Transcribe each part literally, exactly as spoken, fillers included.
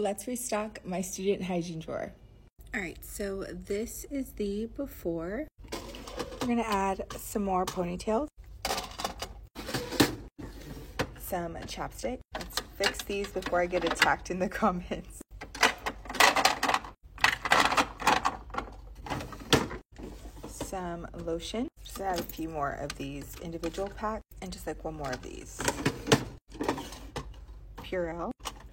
let's restock my student hygiene drawer. All right, so this is the before. We're gonna add some more ponytails, some chapstick. Let's fix these before I get attacked in the comments. Some lotion. Just add a few more of these individual packs and just like one more of these. Purell.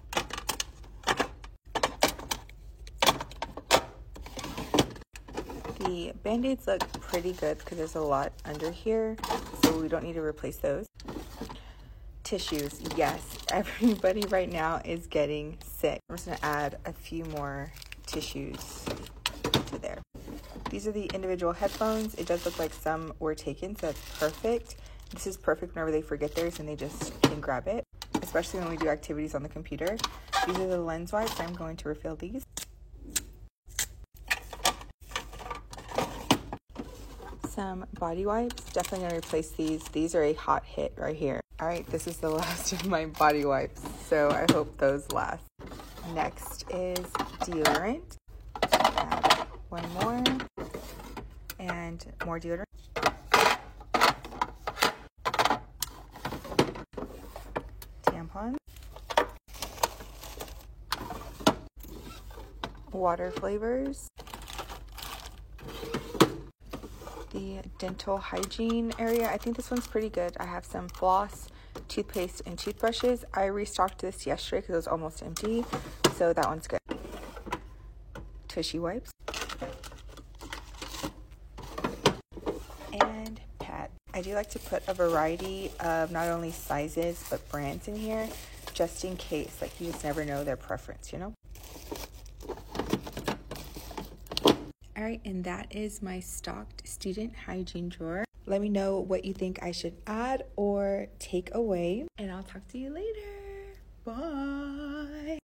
The Band-Aids look pretty good because there's a lot under here, so we don't need to replace those. Tissues, yes, everybody right now is getting sick. I'm just gonna add a few more tissues to there. These are the individual headphones. It does look like some were taken, so that's perfect. This is perfect whenever they forget theirs and they just can grab it, especially when we do activities on the computer. These are the lens wipes. I'm going to refill these. Some body wipes. Definitely gonna replace these. These are a hot hit right here. All right, this is the last of my body wipes, so I hope those last. Next is deodorant. Add one more and more deodorant. Tampons. Water flavors. The dental hygiene area. I think this one's pretty good. I have some floss, toothpaste, and toothbrushes. I restocked this yesterday because it was almost empty, so that one's good. Tushy wipes. And pads. I do like to put a variety of not only sizes, but brands in here, just in case. Like, you just never know their preference, you know? All right, and that is my stocked student hygiene drawer. Let me know what you think I should add or take away, and I'll talk to you later. Bye.